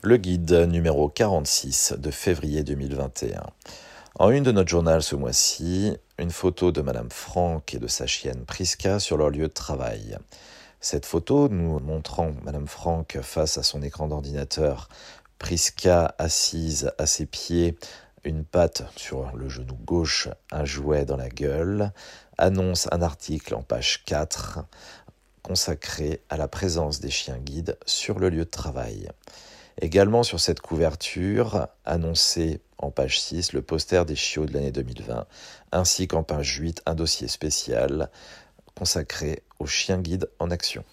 Le guide numéro 46 de février 2021. En une de notre journal ce mois-ci, une photo de Madame Franck et de sa chienne Priska sur leur lieu de travail. Cette photo nous montrant Madame Franck face à son écran d'ordinateur, Priska assise à ses pieds, une patte sur le genou gauche, un jouet dans la gueule, annonce un article en page 4 consacré à la présence des chiens guides sur le lieu de travail. Également sur cette couverture, annoncé en page 6, le poster des chiots de l'année 2020, ainsi qu'en page 8, un dossier spécial consacré aux chiens guides en action.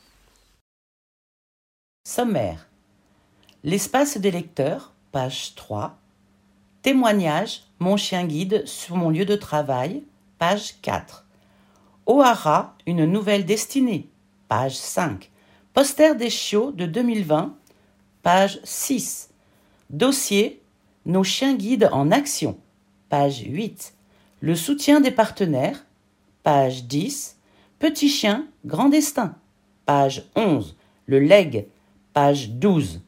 Sommaire. L'espace des lecteurs, page 3. Témoignage, mon chien guide sur mon lieu de travail, page 4. O'Hara, une nouvelle destinée, page 5. Poster des chiots de 2020, page 6. Dossier, nos chiens guides en action, page 8. Le soutien des partenaires, page 10. Petit chien, grand destin, page 11. Le leg, page 12.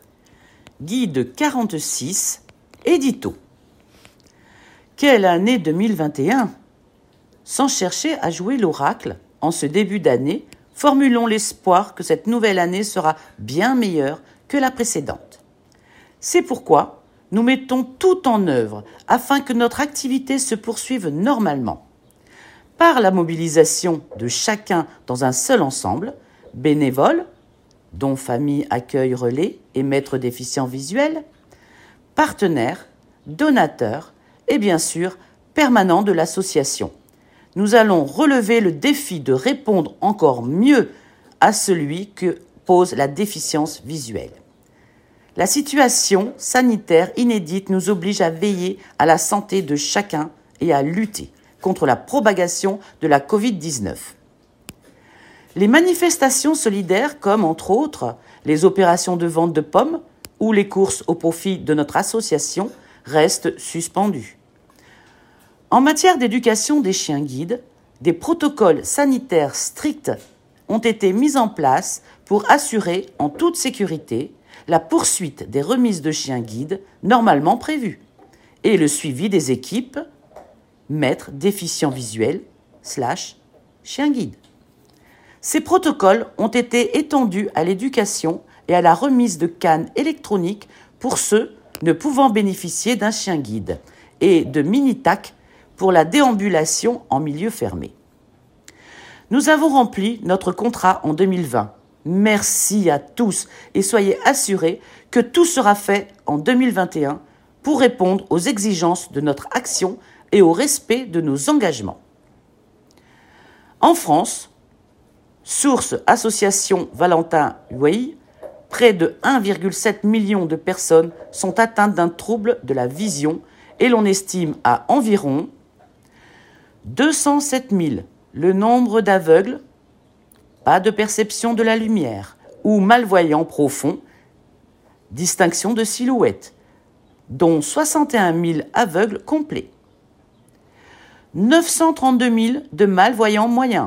Guide 46, édito. Quelle année 2021! Sans chercher à jouer l'oracle, en ce début d'année, formulons l'espoir que cette nouvelle année sera bien meilleure que la précédente. C'est pourquoi nous mettons tout en œuvre afin que notre activité se poursuive normalement. Par la mobilisation de chacun dans un seul ensemble, bénévoles, dont famille accueil relais et maître déficient visuel, partenaires, donateurs et bien sûr permanents de l'association. Nous allons relever le défi de répondre encore mieux à celui que pose la déficience visuelle. La situation sanitaire inédite nous oblige à veiller à la santé de chacun et à lutter contre la propagation de la Covid-19. Les manifestations solidaires, comme entre autres les opérations de vente de pommes ou les courses au profit de notre association, restent suspendues. En matière d'éducation des chiens guides, des protocoles sanitaires stricts ont été mis en place pour assurer en toute sécurité la poursuite des remises de chiens guides normalement prévues et le suivi des équipes maîtres déficients visuels / chiens guides. Ces protocoles ont été étendus à l'éducation et à la remise de cannes électroniques pour ceux ne pouvant bénéficier d'un chien guide et de mini-tacs pour la déambulation en milieu fermé. Nous avons rempli notre contrat en 2020. Merci à tous et soyez assurés que tout sera fait en 2021 pour répondre aux exigences de notre action et au respect de nos engagements. En France, source Association Valentin Huey, près de 1,7 million de personnes sont atteintes d'un trouble de la vision et l'on estime à environ 207 000 le nombre d'aveugles, pas de perception de la lumière, ou malvoyants profonds, distinction de silhouette, dont 61 000 aveugles complets. 932 000 de malvoyants moyens,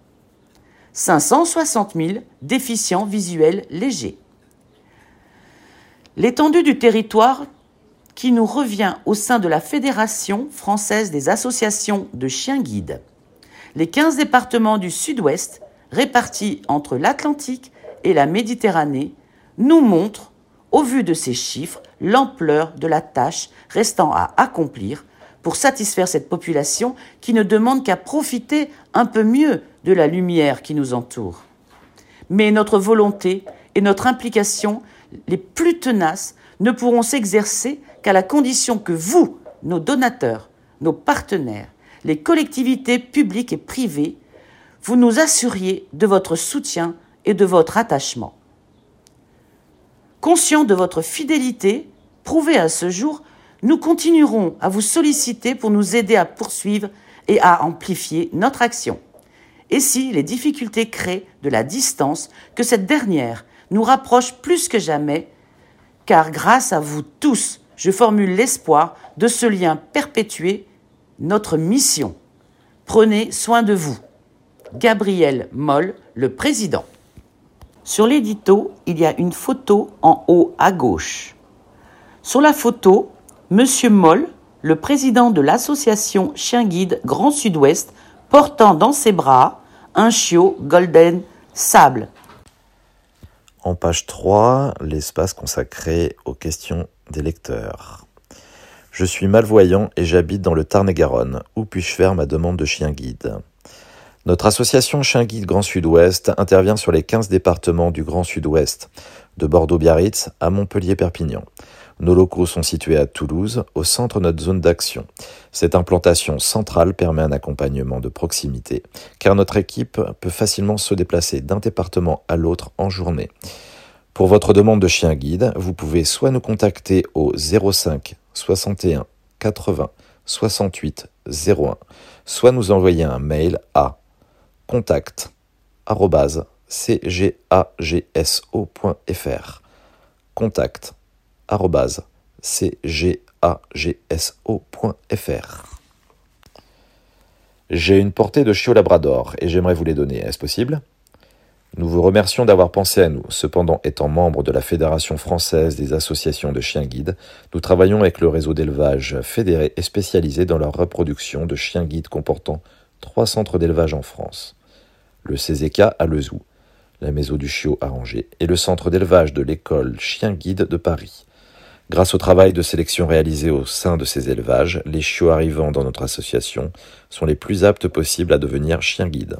560 000 déficients visuels légers. L'étendue du territoire qui nous revient au sein de la Fédération française des associations de chiens guides. Les 15 départements du Sud-Ouest, répartis entre l'Atlantique et la Méditerranée, nous montrent, au vu de ces chiffres, l'ampleur de la tâche restant à accomplir pour satisfaire cette population qui ne demande qu'à profiter un peu mieux de la lumière qui nous entoure. Mais notre volonté et notre implication les plus tenaces ne pourront s'exercer qu'à la condition que vous, nos donateurs, nos partenaires, les collectivités publiques et privées, vous nous assuriez de votre soutien et de votre attachement. Conscients de votre fidélité, prouvée à ce jour, nous continuerons à vous solliciter pour nous aider à poursuivre et à amplifier notre action. Et si les difficultés créent de la distance, que cette dernière nous rapproche plus que jamais, car grâce à vous tous, je formule l'espoir de ce lien perpétuer notre mission. Prenez soin de vous. Gabriel Moll, le président. Sur l'édito, il y a une photo en haut à gauche. Sur la photo, Monsieur Moll, le président de l'association Chien Guide Grand Sud-Ouest, portant dans ses bras un chiot Golden Sable. En page 3, l'espace consacré aux questions des lecteurs. Je suis malvoyant et j'habite dans le Tarn-et-Garonne. Où puis-je faire ma demande de chien guide ? Notre association Chien Guide Grand Sud-Ouest intervient sur les 15 départements du Grand Sud-Ouest, de Bordeaux-Biarritz à Montpellier-Perpignan. Nos locaux sont situés à Toulouse, au centre de notre zone d'action. Cette implantation centrale permet un accompagnement de proximité, car notre équipe peut facilement se déplacer d'un département à l'autre en journée. Pour votre demande de chien guide, vous pouvez soit nous contacter au 05 61 80 68 01, soit nous envoyer un mail à contact@cgagso.fr. contact@cgagso.fr. J'ai une portée de chiots labrador et j'aimerais vous les donner. Est-ce possible ? Nous vous remercions d'avoir pensé à nous. Cependant, étant membre de la Fédération française des associations de chiens guides, nous travaillons avec le réseau d'élevage fédéré et spécialisé dans la reproduction de chiens guides comportant 3 centres d'élevage en France. Le CZK à Lezoux, la Maison du Chiot à Angers et le centre d'élevage de l'école Chien Guide de Paris. Grâce au travail de sélection réalisé au sein de ces élevages, les chiots arrivant dans notre association sont les plus aptes possibles à devenir chiens guides.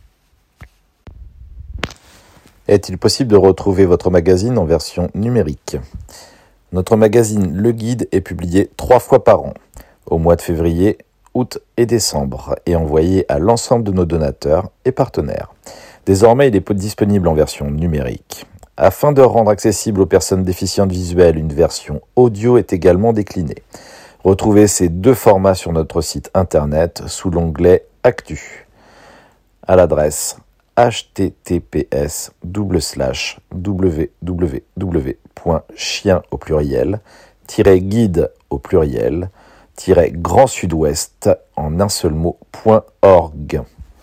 Est-il possible de retrouver votre magazine en version numérique ? Notre magazine Le Guide est publié 3 fois par an, au mois de février, août et décembre, et envoyé à l'ensemble de nos donateurs et partenaires. Désormais, il est disponible en version numérique. Afin de rendre accessible aux personnes déficientes visuelles, une version audio est également déclinée. Retrouvez ces 2 formats sur notre site internet sous l'onglet Actu, à l'adresse https://www.chien au pluriel -guide au pluriel -grand sud-ouest en un seul mot.org.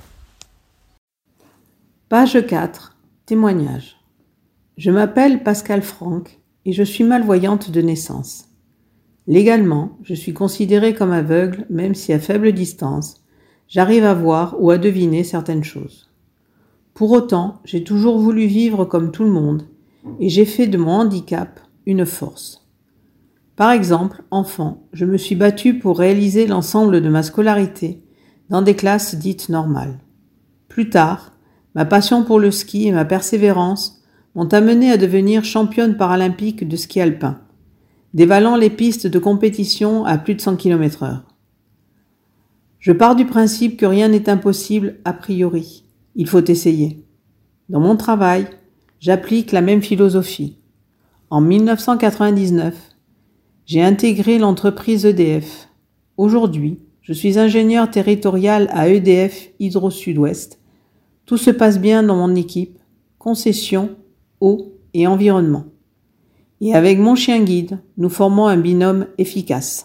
Page 4. Témoignage. Je m'appelle Pascal Franck et je suis malvoyante de naissance. Légalement, je suis considérée comme aveugle, même si à faible distance, j'arrive à voir ou à deviner certaines choses. Pour autant, j'ai toujours voulu vivre comme tout le monde et j'ai fait de mon handicap une force. Par exemple, enfant, je me suis battue pour réaliser l'ensemble de ma scolarité dans des classes dites normales. Plus tard, ma passion pour le ski et ma persévérance m'ont amenée à devenir championne paralympique de ski alpin, dévalant les pistes de compétition à plus de 100 km/h. Je pars du principe que rien n'est impossible a priori. Il faut essayer. Dans mon travail, j'applique la même philosophie. En 1999, j'ai intégré l'entreprise EDF. Aujourd'hui, je suis ingénieur territorial à EDF Hydro Sud-Ouest. Tout se passe bien dans mon équipe, concession, eau et environnement. Et avec mon chien guide, nous formons un binôme efficace.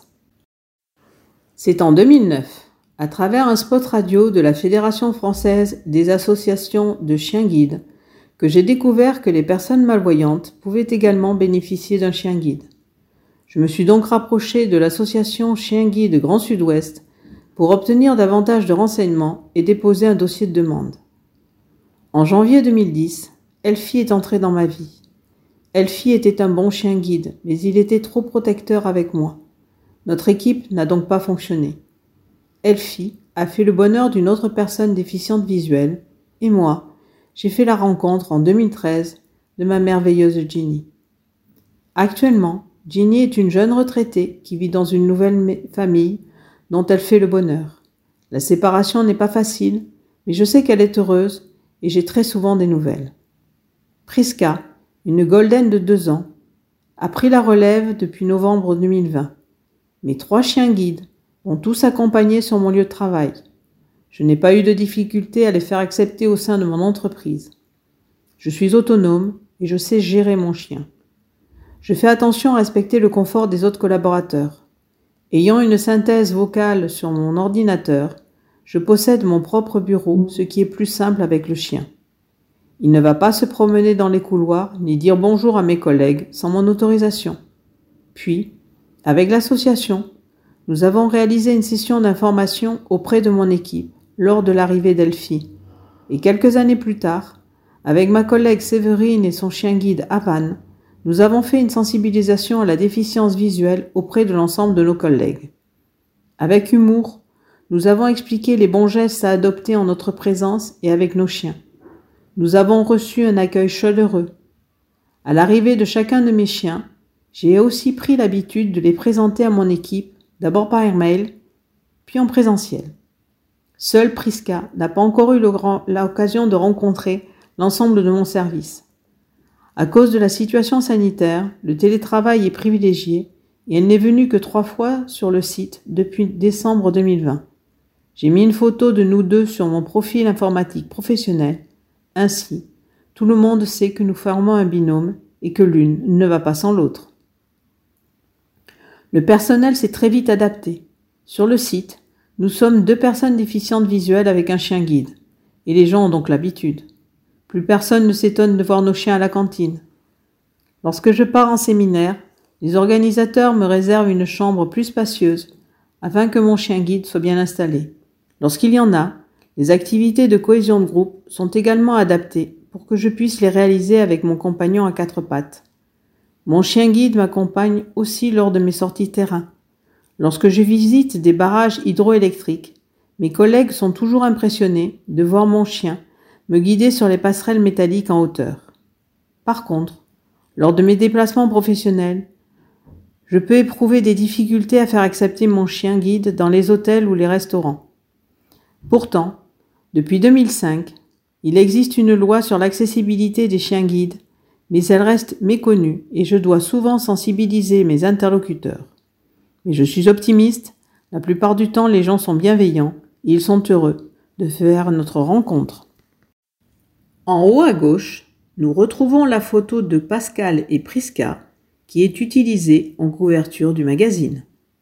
C'est en 2009, à travers un spot radio de la Fédération française des associations de chiens guides, que j'ai découvert que les personnes malvoyantes pouvaient également bénéficier d'un chien guide. Je me suis donc rapproché de l'association Chien Guide Grand Sud-Ouest pour obtenir davantage de renseignements et déposer un dossier de demande. En janvier 2010, Elfie est entrée dans ma vie. Elfie était un bon chien guide, mais il était trop protecteur avec moi. Notre équipe n'a donc pas fonctionné. Elfie a fait le bonheur d'une autre personne déficiente visuelle, et moi, j'ai fait la rencontre en 2013 de ma merveilleuse Ginny. Actuellement, Ginny est une jeune retraitée qui vit dans une nouvelle famille dont elle fait le bonheur. La séparation n'est pas facile, mais je sais qu'elle est heureuse et j'ai très souvent des nouvelles. Priska, une golden de 2 ans, a pris la relève depuis novembre 2020. Mes 3 chiens guides ont tous accompagné sur mon lieu de travail. Je n'ai pas eu de difficulté à les faire accepter au sein de mon entreprise. Je suis autonome et je sais gérer mon chien. Je fais attention à respecter le confort des autres collaborateurs. Ayant une synthèse vocale sur mon ordinateur, je possède mon propre bureau, ce qui est plus simple avec le chien. Il ne va pas se promener dans les couloirs ni dire bonjour à mes collègues sans mon autorisation. Puis, avec l'association, nous avons réalisé une session d'information auprès de mon équipe lors de l'arrivée d'Elfie. Et quelques années plus tard, avec ma collègue Séverine et son chien guide Havan, nous avons fait une sensibilisation à la déficience visuelle auprès de l'ensemble de nos collègues. Avec humour, nous avons expliqué les bons gestes à adopter en notre présence et avec nos chiens. Nous avons reçu un accueil chaleureux. À l'arrivée de chacun de mes chiens, j'ai aussi pris l'habitude de les présenter à mon équipe, d'abord par email, puis en présentiel. Seule Priska n'a pas encore eu l'occasion de rencontrer l'ensemble de mon service. À cause de la situation sanitaire, le télétravail est privilégié et elle n'est venue que 3 fois sur le site depuis décembre 2020. J'ai mis une photo de nous deux sur mon profil informatique professionnel. Ainsi, tout le monde sait que nous formons un binôme et que l'une ne va pas sans l'autre. Le personnel s'est très vite adapté. Sur le site, nous sommes 2 personnes déficientes visuelles avec un chien guide. Et les gens ont donc l'habitude. Plus personne ne s'étonne de voir nos chiens à la cantine. Lorsque je pars en séminaire, les organisateurs me réservent une chambre plus spacieuse afin que mon chien guide soit bien installé. Lorsqu'il y en a, les activités de cohésion de groupe sont également adaptées pour que je puisse les réaliser avec mon compagnon à 4 pattes. Mon chien guide m'accompagne aussi lors de mes sorties terrain. Lorsque je visite des barrages hydroélectriques, mes collègues sont toujours impressionnés de voir mon chien me guider sur les passerelles métalliques en hauteur. Par contre, lors de mes déplacements professionnels, je peux éprouver des difficultés à faire accepter mon chien guide dans les hôtels ou les restaurants. Pourtant, depuis 2005, il existe une loi sur l'accessibilité des chiens guides, mais elle reste méconnue et je dois souvent sensibiliser mes interlocuteurs. Mais je suis optimiste, la plupart du temps les gens sont bienveillants et ils sont heureux de faire notre rencontre. En haut à gauche, nous retrouvons la photo de Pascal et Priska qui est utilisée en couverture du magazine.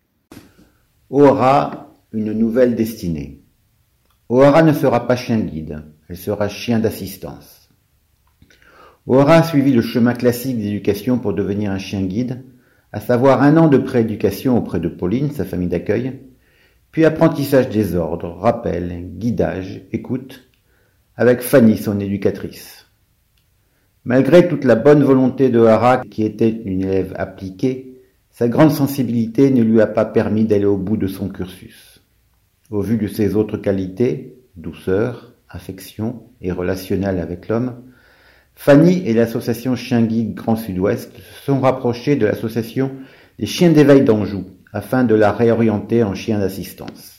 O'Hara, une nouvelle destinée. O'Hara ne sera pas chien guide, elle sera chien d'assistance. O'Hara a suivi le chemin classique d'éducation pour devenir un chien guide, à savoir 1 an de prééducation auprès de Pauline, sa famille d'accueil, puis apprentissage des ordres, rappel, guidage, écoute, avec Fanny, son éducatrice. Malgré toute la bonne volonté de O'Hara, qui était une élève appliquée, sa grande sensibilité ne lui a pas permis d'aller au bout de son cursus. Au vu de ses autres qualités, douceur, affection et relationnel avec l'homme, Fanny et l'association Chien Guide Grand Sud-Ouest se sont rapprochés de l'association des Chiens d'éveil d'Anjou, afin de la réorienter en chien d'assistance.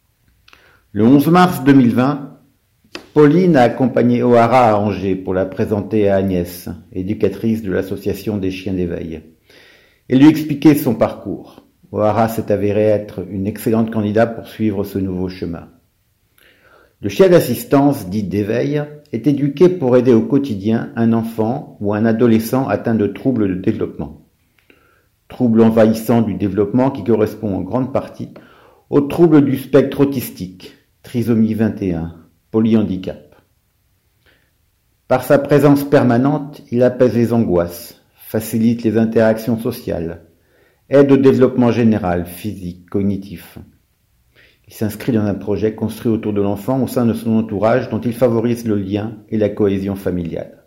Le 11 mars 2020, Pauline a accompagné O'Hara à Angers pour la présenter à Agnès, éducatrice de l'association des chiens d'éveil, et lui expliquer son parcours. O'Hara s'est avéré être une excellente candidate pour suivre ce nouveau chemin. Le chien d'assistance, dit d'éveil, est éduqué pour aider au quotidien un enfant ou un adolescent atteint de troubles de développement. Troubles envahissants du développement qui correspond en grande partie aux troubles du spectre autistique, trisomie 21, polyhandicap. Par sa présence permanente, il apaise les angoisses, facilite les interactions sociales, aide au développement général, physique, cognitif. Il s'inscrit dans un projet construit autour de l'enfant au sein de son entourage dont il favorise le lien et la cohésion familiale.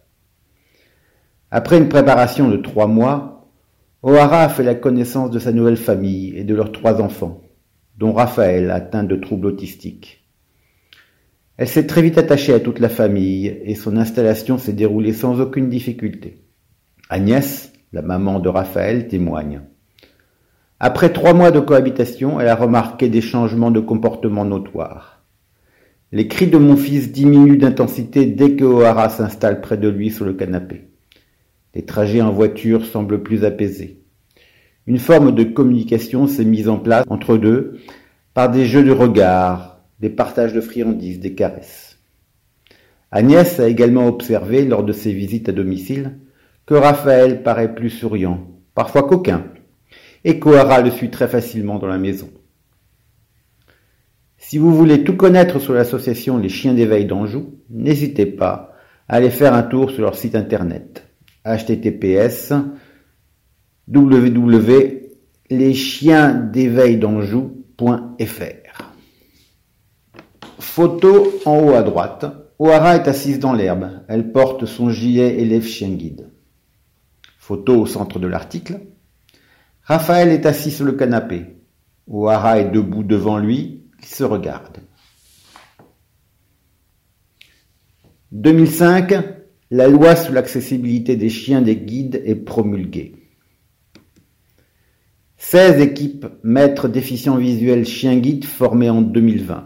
Après une préparation de 3 mois, O'Hara a fait la connaissance de sa nouvelle famille et de leurs 3 enfants, dont Raphaël atteint de troubles autistiques. Elle s'est très vite attachée à toute la famille et son installation s'est déroulée sans aucune difficulté. Agnès, la maman de Raphaël, témoigne. Après 3 mois de cohabitation, elle a remarqué des changements de comportement notoires. Les cris de mon fils diminuent d'intensité dès que O'Hara s'installe près de lui sur le canapé. Les trajets en voiture semblent plus apaisés. Une forme de communication s'est mise en place entre deux par des jeux de regard, des partages de friandises, des caresses. Agnès a également observé, lors de ses visites à domicile, que Raphaël paraît plus souriant, parfois coquin, et qu'O'Hara le suit très facilement dans la maison. Si vous voulez tout connaître sur l'association Les Chiens d'éveil d'Anjou, n'hésitez pas allez faire un tour sur leur site internet https://leschiensdéveilld'Anjou.fr. Photo en haut à droite. O'Hara est assise dans l'herbe. Elle porte son gilet élève chien guide. Photo au centre de l'article. Raphaël est assis sur le canapé. O'Hara est debout devant lui. Il se regarde. 2005, la loi sur l'accessibilité des chiens des guides est promulguée. 16 équipes maîtres déficients visuels chiens guides formées en 2020.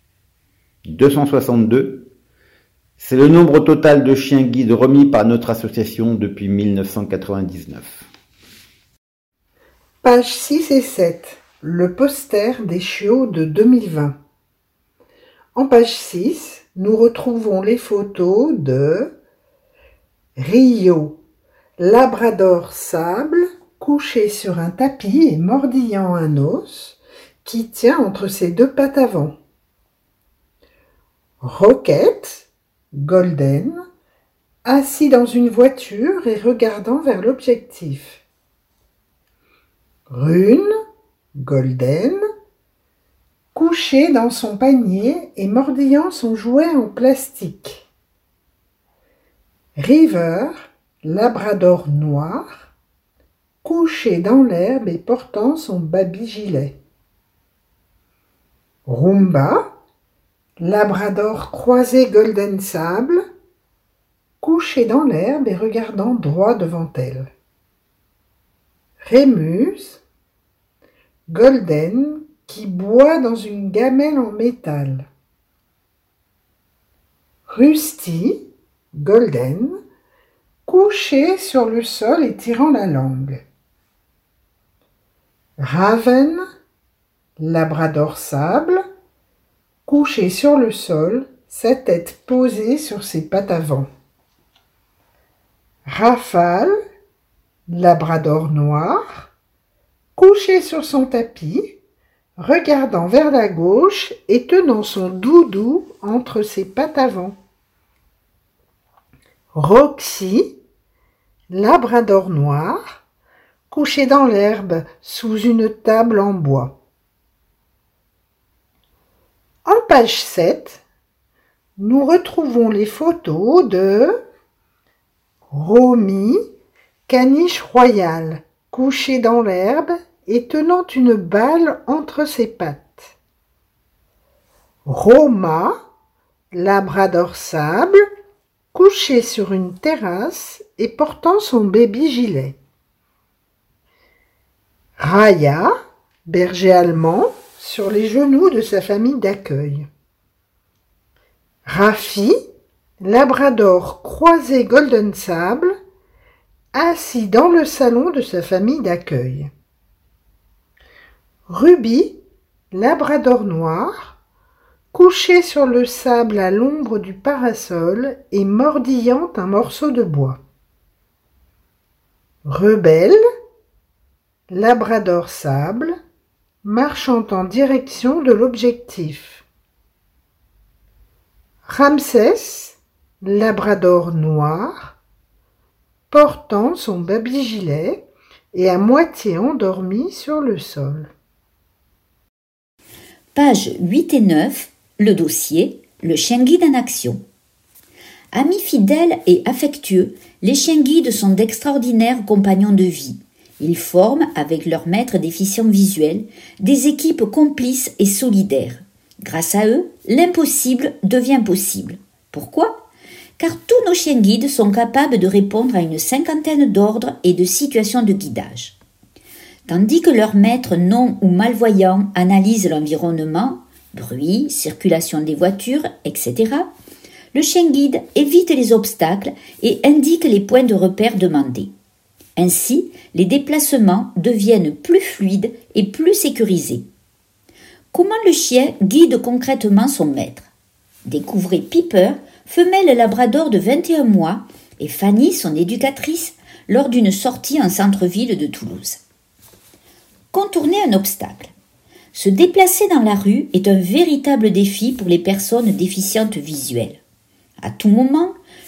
262, c'est le nombre total de chiens guides remis par notre association depuis 1999. Pages 6 et 7. Le poster des chiots de 2020. En page 6, nous retrouvons les photos de Rio, labrador sable, couché sur un tapis et mordillant un os qui tient entre ses deux pattes avant. Roquette, golden, assis dans une voiture et regardant vers l'objectif. Rune, golden, couché dans son panier et mordillant son jouet en plastique. River, labrador noir, couché dans l'herbe et portant son baby-gilet. Rumba, labrador croisé golden sable, couché dans l'herbe et regardant droit devant elle. Rémus, golden, qui boit dans une gamelle en métal. Rusty, golden, couché sur le sol et tirant la langue. Raven, labrador sable, couché sur le sol, sa tête posée sur ses pattes avant. Rafale, labrador noir, couché sur son tapis, regardant vers la gauche et tenant son doudou entre ses pattes avant. Roxy, labrador noir, couché dans l'herbe sous une table en bois. En page 7, nous retrouvons les photos de Romy, caniche royale, couché dans l'herbe et tenant une balle entre ses pattes. Roma, labrador sable, couché sur une terrasse et portant son baby-gilet. Raya, berger allemand, sur les genoux de sa famille d'accueil. Rafi, labrador croisé golden sable, assis dans le salon de sa famille d'accueil. Ruby, labrador noir, couché sur le sable à l'ombre du parasol et mordillant un morceau de bois. Rebelle, labrador sable, marchant en direction de l'objectif. Ramsès, labrador noir, portant son baby-gilet et à moitié endormi sur le sol. Pages 8 et 9, le dossier « Le chien guide en action ». Amis fidèles et affectueux, les chiens guides sont d'extraordinaires compagnons de vie. Ils forment, avec leurs maîtres déficients visuels, des équipes complices et solidaires. Grâce à eux, l'impossible devient possible. Pourquoi ? Car tous nos chiens guides sont capables de répondre à une cinquantaine d'ordres et de situations de guidage. Tandis que leurs maîtres non ou malvoyants analysent l'environnement, bruit, circulation des voitures, etc., le chien guide évite les obstacles et indique les points de repère demandés. Ainsi, les déplacements deviennent plus fluides et plus sécurisés. Comment le chien guide concrètement son maître ? Découvrez Piper, femelle labrador de 21 mois, et Fanny, son éducatrice, lors d'une sortie en centre-ville de Toulouse. Contourner un obstacle. Se déplacer dans la rue est un véritable défi pour les personnes déficientes visuelles. À tout moment,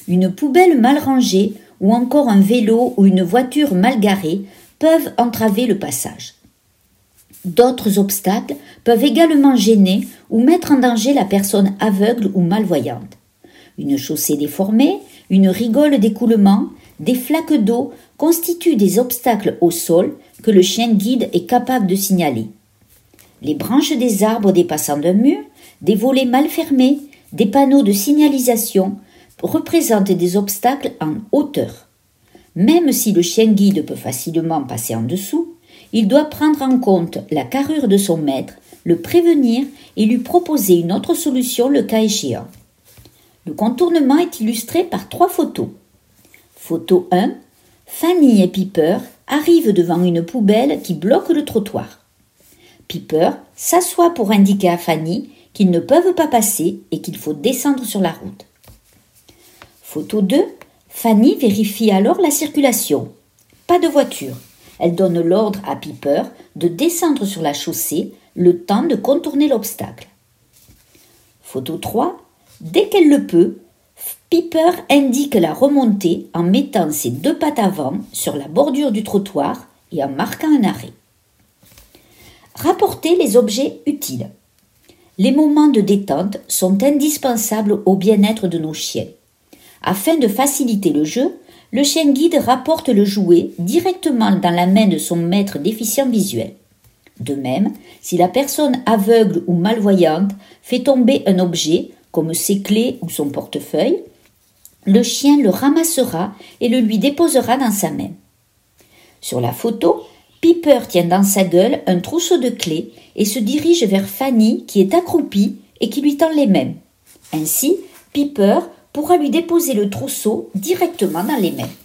Une poubelle mal rangée ou encore un vélo ou une voiture mal garée peuvent entraver le passage. D'autres obstacles peuvent également gêner ou mettre en danger la personne aveugle ou malvoyante. Une chaussée déformée, une rigole d'écoulement, des flaques d'eau constituent des obstacles au sol que le chien guide est capable de signaler. Les branches des arbres dépassant d'un mur, des volets mal fermés, des panneaux de signalisation représentent des obstacles en hauteur. Même si le chien guide peut facilement passer en dessous, il doit prendre en compte la carrure de son maître, le prévenir et lui proposer une autre solution le cas échéant. Le contournement est illustré par 3 photos. Photo 1. Fanny et Piper arrivent devant une poubelle qui bloque le trottoir. Piper s'assoit pour indiquer à Fanny qu'ils ne peuvent pas passer et qu'il faut descendre sur la route. Photo 2. Fanny vérifie alors la circulation. Pas de voiture. Elle donne l'ordre à Piper de descendre sur la chaussée, le temps de contourner l'obstacle. Photo 3. Dès qu'elle le peut, Piper indique la remontée en mettant ses 2 pattes avant sur la bordure du trottoir et en marquant un arrêt. Rapporter les objets utiles. Les moments de détente sont indispensables au bien-être de nos chiens. Afin de faciliter le jeu, le chien guide rapporte le jouet directement dans la main de son maître déficient visuel. De même, si la personne aveugle ou malvoyante fait tomber un objet, comme ses clés ou son portefeuille, le chien le ramassera et le lui déposera dans sa main. Sur la photo, Piper tient dans sa gueule un trousseau de clés et se dirige vers Fanny qui est accroupie et qui lui tend les mains. Ainsi, Piper pourra lui déposer le trousseau directement dans les mains.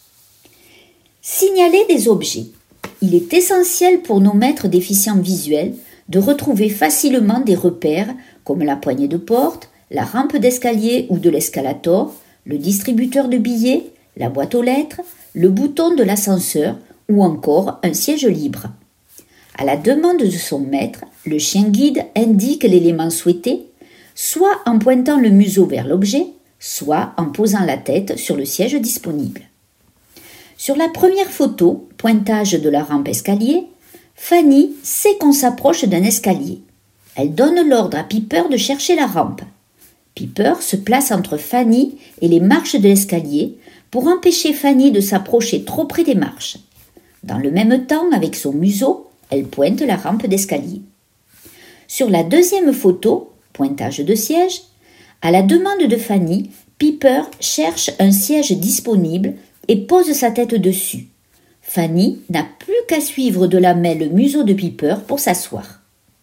Signaler des objets. Il est essentiel pour nos maîtres déficients visuels de retrouver facilement des repères comme la poignée de porte, la rampe d'escalier ou de l'escalator, le distributeur de billets, la boîte aux lettres, le bouton de l'ascenseur ou encore un siège libre. À la demande de son maître, le chien guide indique l'élément souhaité, soit en pointant le museau vers l'objet, soit en posant la tête sur le siège disponible. Sur la première photo, pointage de la rampe escalier, Fanny sait qu'on s'approche d'un escalier. Elle donne l'ordre à Piper de chercher la rampe. Piper se place entre Fanny et les marches de l'escalier pour empêcher Fanny de s'approcher trop près des marches. Dans le même temps, avec son museau, elle pointe la rampe d'escalier. Sur la deuxième photo, pointage de siège, à la demande de Fanny, Piper cherche un siège disponible et pose sa tête dessus. Fanny n'a plus qu'à suivre de la main le museau de Piper pour s'asseoir.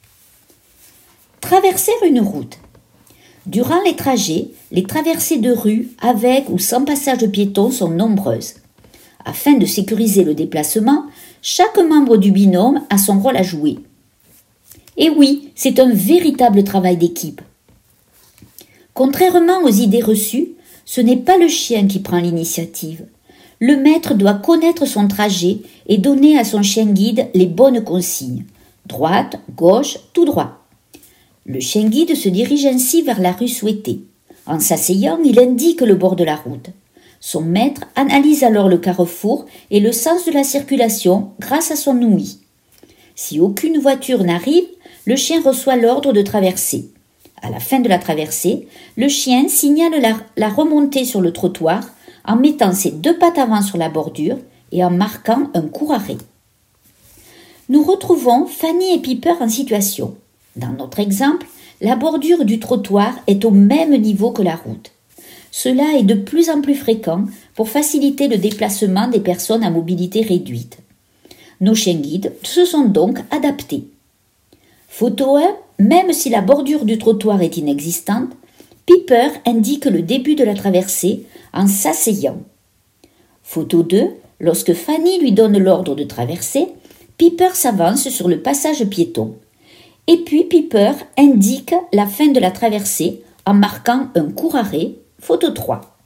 Traverser une route. Durant les trajets, les traversées de rue, avec ou sans passage piéton, sont nombreuses. Afin de sécuriser le déplacement, chaque membre du binôme a son rôle à jouer. Et oui, c'est un véritable travail d'équipe. Contrairement aux idées reçues, ce n'est pas le chien qui prend l'initiative. Le maître doit connaître son trajet et donner à son chien guide les bonnes consignes. Droite, gauche, tout droit. Le chien guide se dirige ainsi vers la rue souhaitée. En s'asseyant, il indique le bord de la route. Son maître analyse alors le carrefour et le sens de la circulation grâce à son ouïe. Si aucune voiture n'arrive, le chien reçoit l'ordre de traverser. À la fin de la traversée, le chien signale la remontée sur le trottoir en mettant ses 2 pattes avant sur la bordure et en marquant un court arrêt. Nous retrouvons Fanny et Piper en situation. Dans notre exemple, la bordure du trottoir est au même niveau que la route. Cela est de plus en plus fréquent pour faciliter le déplacement des personnes à mobilité réduite. Nos chiens guides se sont donc adaptés. Photo 1, même si la bordure du trottoir est inexistante, Piper indique le début de la traversée en s'asseyant. Photo 2, lorsque Fanny lui donne l'ordre de traverser, Piper s'avance sur le passage piéton. Et puis Piper indique la fin de la traversée en marquant un court arrêt. Photo 3.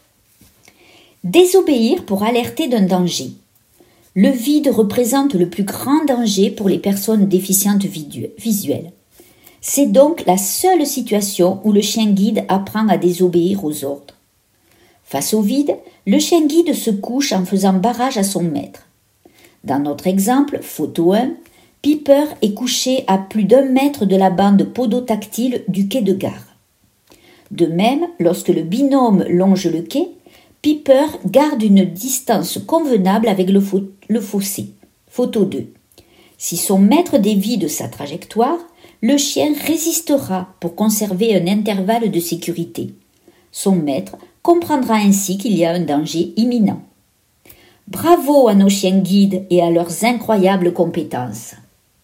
Désobéir pour alerter d'un danger. Le vide représente le plus grand danger pour les personnes déficientes visuelles. C'est donc la seule situation où le chien guide apprend à désobéir aux ordres. Face au vide, le chien guide se couche en faisant barrage à son maître. Dans notre exemple, photo 1, Piper est couché à plus d'1 mètre de la bande podotactile du quai de gare. De même, lorsque le binôme longe le quai, Piper garde une distance convenable avec le fossé. Photo 2. Si son maître dévie de sa trajectoire, le chien résistera pour conserver un intervalle de sécurité. Son maître comprendra ainsi qu'il y a un danger imminent. Bravo à nos chiens guides et à leurs incroyables compétences.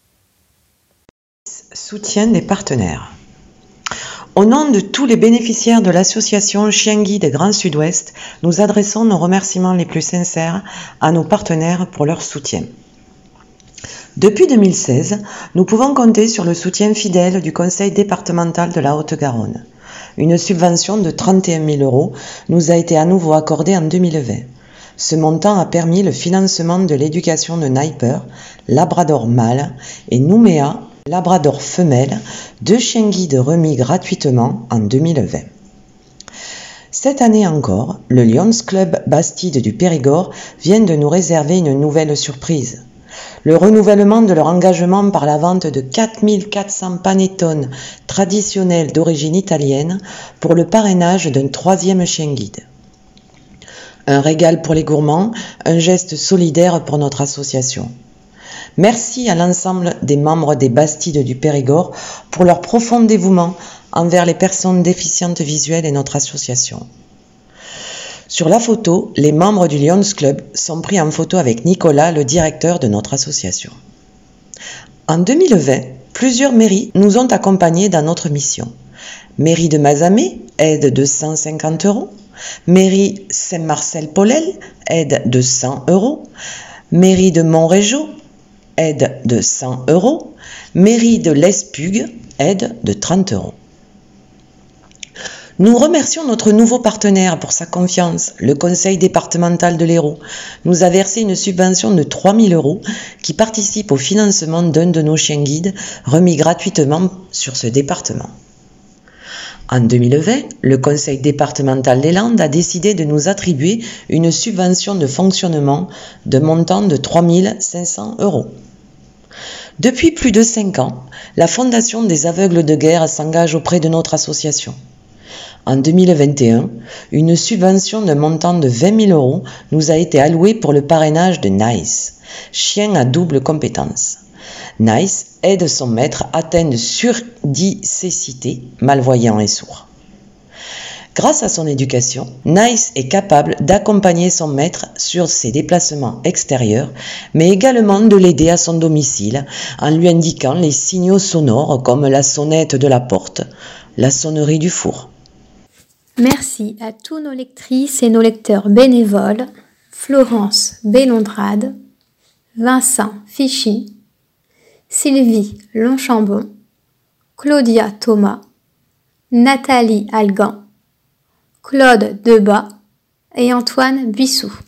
Soutien des partenaires. Au nom de tous les bénéficiaires de l'association Chien Guide Grand Sud-Ouest, nous adressons nos remerciements les plus sincères à nos partenaires pour leur soutien. Depuis 2016, nous pouvons compter sur le soutien fidèle du Conseil départemental de la Haute-Garonne. Une subvention de 31 000 € nous a été à nouveau accordée en 2020. Ce montant a permis le financement de l'éducation de Sniper, Labrador mâle, et Nouméa, Labrador femelle, 2 chiens guides remis gratuitement en 2020. Cette année encore, le Lions Club Bastide du Périgord vient de nous réserver une nouvelle surprise. Le renouvellement de leur engagement par la vente de 4400 panettone traditionnels d'origine italienne pour le parrainage d'un 3e chien guide. Un régal pour les gourmands, un geste solidaire pour notre association. Merci à l'ensemble des membres des Bastides du Périgord pour leur profond dévouement envers les personnes déficientes visuelles et notre association. Sur la photo, les membres du Lions Club sont pris en photo avec Nicolas, le directeur de notre association. En 2020, plusieurs mairies nous ont accompagnés dans notre mission. Mairie de Mazamet, aide de 150 €. Mairie Saint-Marcel-Polel, aide de 100 €. Mairie de Montrégeau, aide de 100 €. Mairie de l'Espugue, aide de 30 €. Nous remercions notre nouveau partenaire pour sa confiance. Le conseil départemental de l'Hérault nous a versé une subvention de 3 000 € qui participe au financement d'un de nos chiens guides remis gratuitement sur ce département. En 2020, le conseil départemental des Landes a décidé de nous attribuer une subvention de fonctionnement de montant de 3 500 €. Depuis plus de 5 ans, la Fondation des aveugles de guerre s'engage auprès de notre association. En 2021, une subvention d'un montant de 20 000 € nous a été allouée pour le parrainage de Nice, chien à double compétence. Nice aide son maître atteint de surdicécité, malvoyant et sourd. Grâce à son éducation, Nice est capable d'accompagner son maître sur ses déplacements extérieurs, mais également de l'aider à son domicile en lui indiquant les signaux sonores comme la sonnette de la porte, la sonnerie du four. Merci à tous nos lectrices et nos lecteurs bénévoles, Florence Bellondrade, Vincent Fichy, Sylvie Longchambon, Claudia Thomas, Nathalie Algan, Claude Debat et Antoine Buissou.